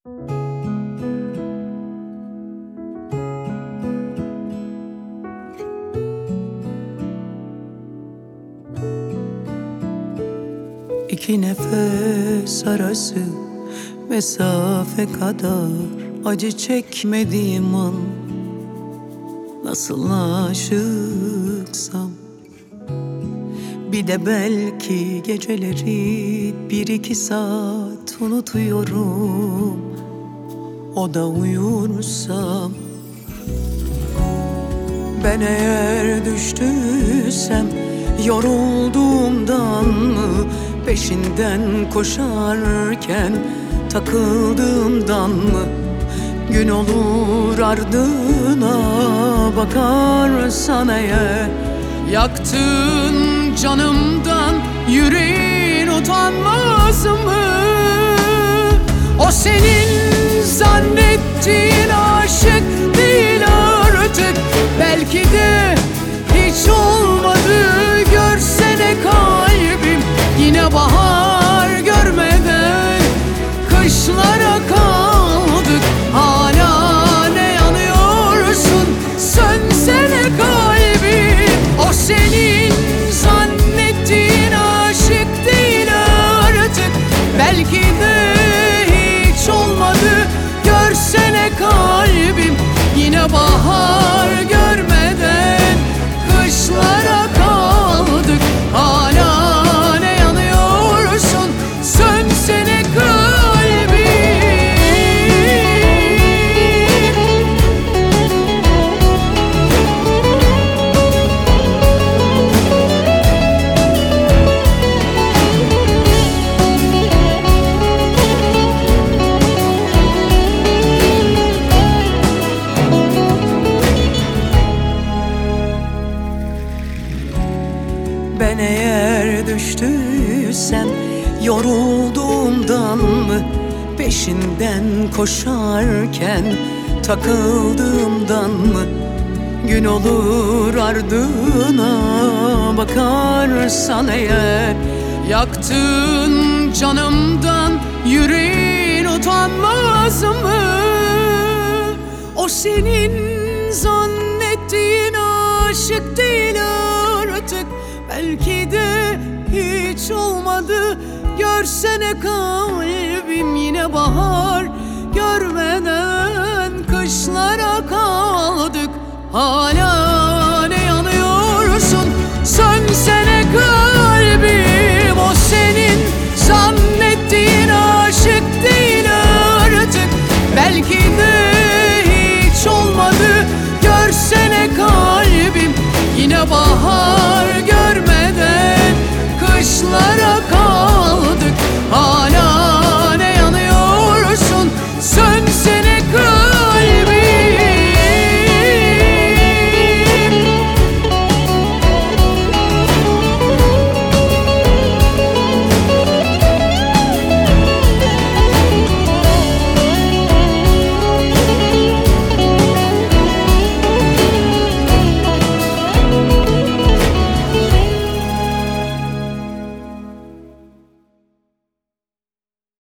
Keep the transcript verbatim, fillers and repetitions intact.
İki nefes arası mesafe kadar acı çekmediğim an nasıl aşıksam. Bir de belki geceleri bir iki saat unutuyorum, o da uyursam. Ben eğer düştüysem yorulduğumdan mı, peşinden koşarken takıldığımdan mı? Gün olur ardına bakarsan eğer, yaktın canımdan yüreğin utanmaz mı? O senin zannettiğin aşık değil artık. Belki de hiç olmadı, görsene kalbim yine bahar görmeden kışlara kaldık. Hala ne yanıyorsun, sönsene kalbim. O senin zannettiğin aşık değil artık. Belki de hiç olmadı, görsene kalbim yine bahar görmeden kışlara kaldık. Hala ne yanıyorsun, sönsene kalbim. Ben eğer düştüysem yorulduğumdan mı, peşinden koşarken takıldığımdan mı? Gün olur ardına bakarsan eğer, yaktın canımdan yüreğin utanmaz mı? O senin zannettiğin aşık değil artık. Belki de hiç olmadı, görsene kalbim yine bahar